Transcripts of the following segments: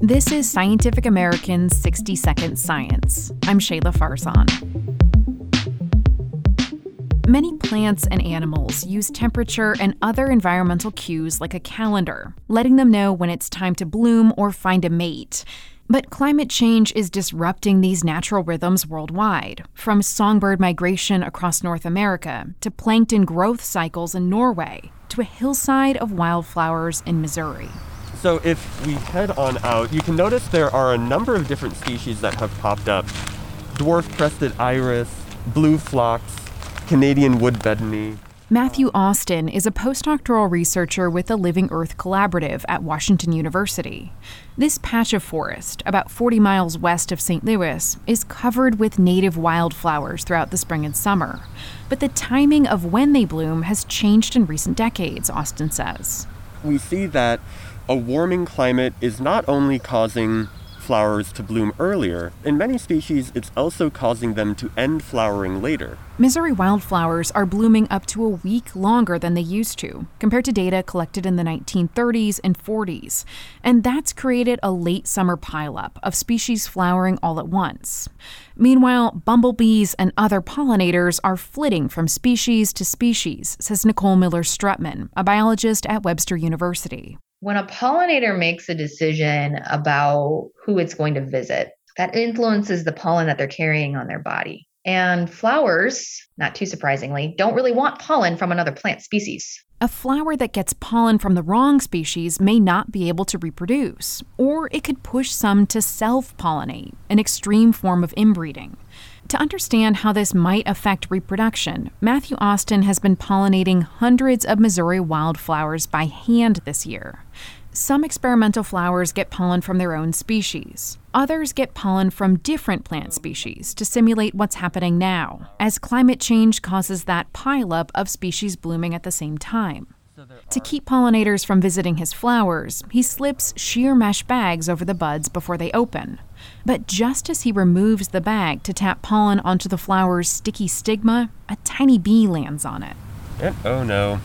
This is Scientific American's 60-Second Science. I'm Shayla Farzan. Many plants and animals use temperature and other environmental cues like a calendar, letting them know when it's time to bloom or find a mate. But climate change is disrupting these natural rhythms worldwide, from songbird migration across North America to plankton growth cycles in Norway to a hillside of wildflowers in Missouri. So if we head on out, you can notice there are a number of different species that have popped up. Dwarf-crested iris, blue phlox, Canadian woodbedony. Matthew Austin is a postdoctoral researcher with the Living Earth Collaborative at Washington University. This patch of forest, about 40 miles west of St. Louis, is covered with native wildflowers throughout the spring and summer. But the timing of when they bloom has changed in recent decades, Austin says. We see that a warming climate is not only causing flowers to bloom earlier, in many species it's also causing them to end flowering later. Missouri wildflowers are blooming up to a week longer than they used to, compared to data collected in the 1930s and 40s. And that's created a late summer pileup of species flowering all at once. Meanwhile, bumblebees and other pollinators are flitting from species to species, says Nicole Miller-Strutman, a biologist at Webster University. When a pollinator makes a decision about who it's going to visit, that influences the pollen that they're carrying on their body. And flowers, not too surprisingly, don't really want pollen from another plant species. A flower that gets pollen from the wrong species may not be able to reproduce, or it could push some to self-pollinate, an extreme form of inbreeding. To understand how this might affect reproduction, Matthew Austin has been pollinating hundreds of Missouri wildflowers by hand this year. Some experimental flowers get pollen from their own species. Others get pollen from different plant species to simulate what's happening now, as climate change causes that pileup of species blooming at the same time. To keep pollinators from visiting his flowers, he slips sheer mesh bags over the buds before they open. But just as he removes the bag to tap pollen onto the flower's sticky stigma, a tiny bee lands on it. Oh no.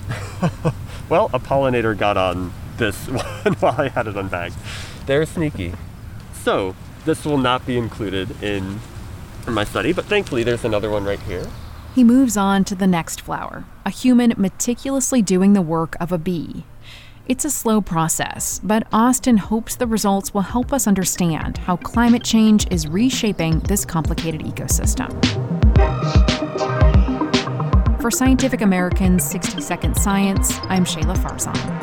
Well, a pollinator got on this one while I had it unbagged. They're sneaky. So, this will not be included in my study, but thankfully there's another one right here. He moves on to the next flower, a human meticulously doing the work of a bee. It's a slow process, but Austin hopes the results will help us understand how climate change is reshaping this complicated ecosystem. For Scientific American's 60-Second Science, I'm Shayla Farzan.